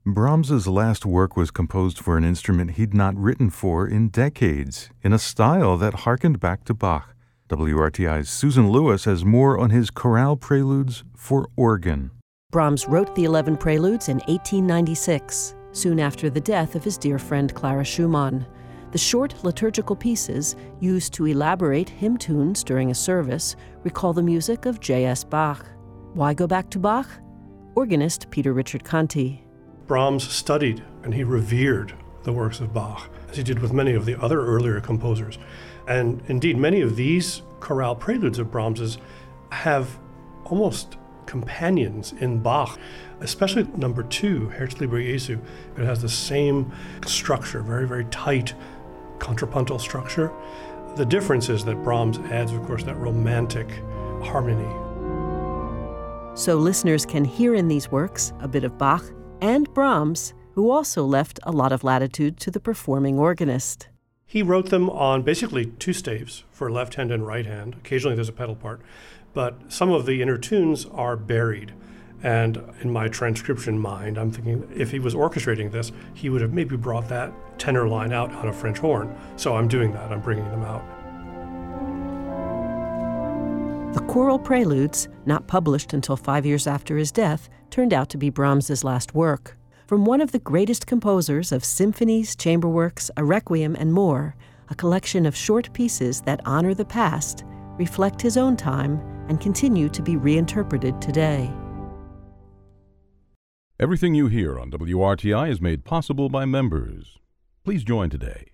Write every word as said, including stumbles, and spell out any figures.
Brahms's last work was composed for an instrument he'd not written for in decades, in a style that harkened back to Bach. W R T I's Susan Lewis has more on his chorale preludes for organ. Brahms wrote the eleven preludes in eighteen ninety-six, soon after the death of his dear friend Clara Schumann. The short liturgical pieces, used to elaborate hymn tunes during a service, recall the music of J S Bach. Why go back to Bach? Organist Peter Richard Conti. Brahms studied and he revered the works of Bach, as he did with many of the other earlier composers. And indeed, many of these chorale preludes of Brahms's have almost companions in Bach, especially number two, Herzliebe Jesu. It has the same structure, very, very tight contrapuntal structure. The difference is that Brahms adds, of course, that romantic harmony. So listeners can hear in these works a bit of Bach and Brahms, who also left a lot of latitude to the performing organist. He wrote them on basically two staves for left hand and right hand. Occasionally there's a pedal part, but some of the inner tunes are buried. And in my transcription mind, I'm thinking if he was orchestrating this, he would have maybe brought that tenor line out on a French horn. So I'm doing that, I'm bringing them out. The choral preludes, not published until five years after his death, turned out to be Brahms's last work. From one of the greatest composers of symphonies, chamber works, a requiem, and more, a collection of short pieces that honor the past, reflect his own time, and continue to be reinterpreted today. Everything you hear on W R T I is made possible by members. Please join today